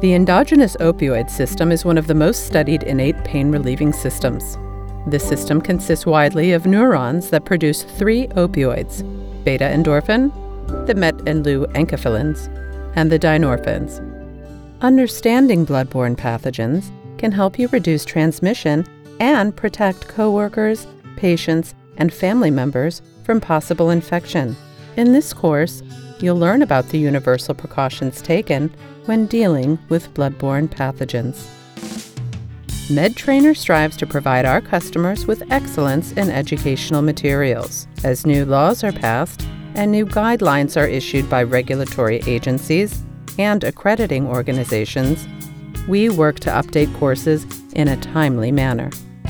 The endogenous opioid system is one of the most studied innate pain-relieving systems. This system consists widely of neurons that produce three opioids: beta-endorphin, the met and Lu enkephalins, and the dynorphins. Understanding bloodborne pathogens can help you reduce transmission and protect coworkers, patients, and family members from possible infection. In this course, you'll learn about the universal precautions taken when dealing with bloodborne pathogens. MedTrainer strives to provide our customers with excellence in educational materials. As new laws are passed and new guidelines are issued by regulatory agencies and accrediting organizations, we work to update courses in a timely manner.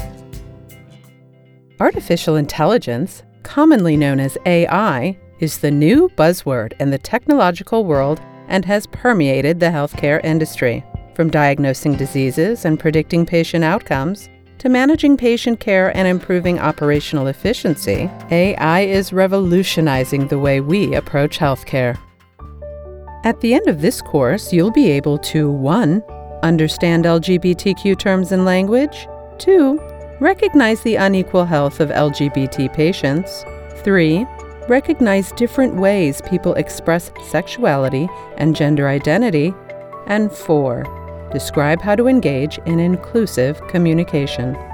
Artificial intelligence, commonly known as AI, is the new buzzword in the technological world and has permeated the healthcare industry. From diagnosing diseases and predicting patient outcomes to managing patient care and improving operational efficiency, AI is revolutionizing the way we approach healthcare. At the end of this course, you'll be able to 1. Understand LGBTQ terms and language, 2. Recognize the unequal health of LGBT patients, 3. Recognize different ways people express sexuality and gender identity, and 4. Describe how to engage in inclusive communication.